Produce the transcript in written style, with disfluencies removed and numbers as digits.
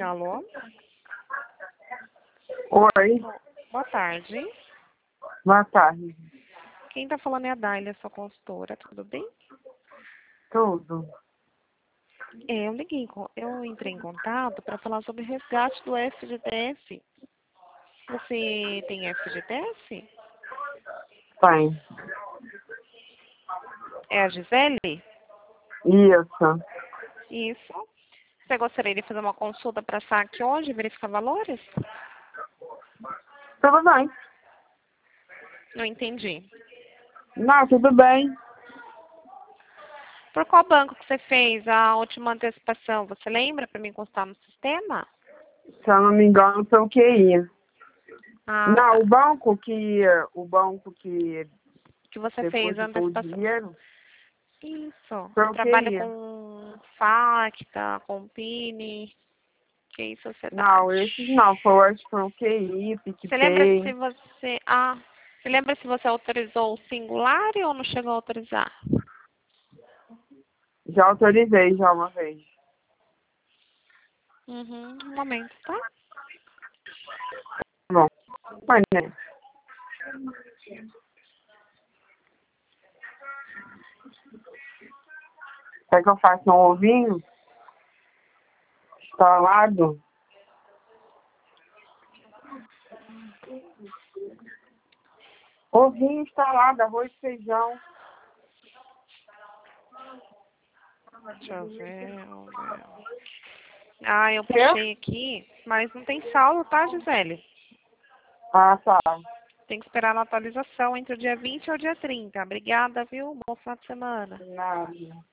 Alô? Oi, Boa tarde. boa tarde. Quem tá falando é a Dália, sua consultora, tudo bem? Tudo. Eu entrei em contato para falar sobre resgate do FGTS. Você tem FGTS? Tem. É a Gisele? Isso. Isso. Você gostaria de fazer uma consulta para saque hoje, verificar valores? Tudo bem. Não entendi. Não, tudo bem. Por qual banco que você fez a última antecipação? Você lembra para me constar no sistema? Se eu não me engano, foi o QI. Ah, Não, tá. o banco que Que você fez a depositou o antecipação. dinheiro Isso. foi Você o trabalha QI. com Facta, com Pini, QI Não, Sociedade. esses não. Acho que foi o QI, Você lembra se PicPay. você... Ah, você lembra se você autorizou o singular ou não chegou a autorizar? Já autorizei já uma vez. Uhum, um momento, tá? Bom, foi, né? Quer que eu faça um ovinho instalado? Ovinho instalado, arroz e feijão. Deixa eu ver, vamos ver. Ah, eu Quê? puxei aqui, mas não tem saldo, tá, Gisele? Ah, tá. Tem que esperar na atualização entre o dia 20 e o dia 30. Obrigada, viu? Bom final de semana. Nada.